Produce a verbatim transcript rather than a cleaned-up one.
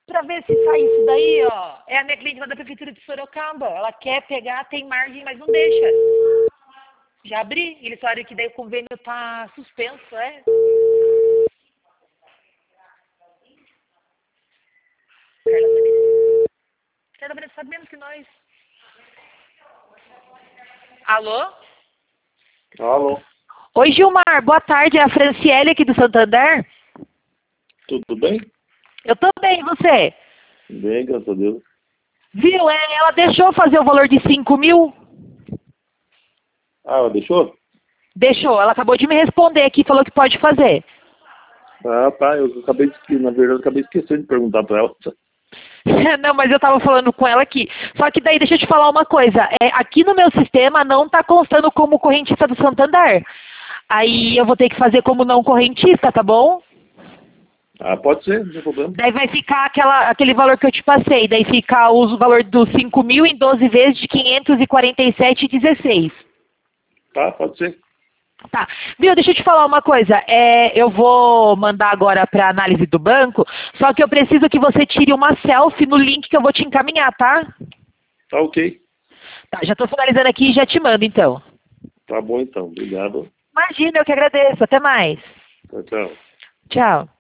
pra ver se sai isso daí, ó. É a minha cliente lá da Prefeitura de Sorocaba. Ela quer pegar, tem margem, mas não deixa. Já abri. Eles falaram que daí o convênio tá suspenso, é? Carla Vanessa. Carla Vanessa sabe menos que nós. Alô? Alô, Oi, Gilmar. Boa tarde. É a Franciele aqui do Santander. tudo bem? Eu tô bem, e você? Bem, graças a Deus. Viu? É, ela deixou fazer o valor de cinco mil? Ah, ela deixou? Deixou. Ela acabou de me responder aqui, falou que pode fazer. Ah, tá, eu acabei de esquecer, na verdade, eu acabei esquecendo de perguntar pra ela. Não, mas eu tava falando com ela aqui. Só que daí, deixa eu te falar uma coisa. É, aqui no meu sistema não tá constando como correntista do Santander. Aí eu vou ter que fazer como não correntista, tá bom? Ah, pode ser, não tem problema. Daí vai ficar aquela, aquele valor que eu te passei. Daí fica o valor dos cinco mil em doze vezes de quinhentos e quarenta e sete reais e dezesseis centavos. Tá, pode ser. Tá. Viu, deixa eu te falar uma coisa. É, eu vou mandar agora para análise do banco, só que eu preciso que você tire uma selfie no link que eu vou te encaminhar, tá? Tá ok. Tá, já tô finalizando aqui e já te mando, então. Tá bom então, obrigado. Imagina, eu que agradeço. Até mais. Tchau, tchau. Tchau.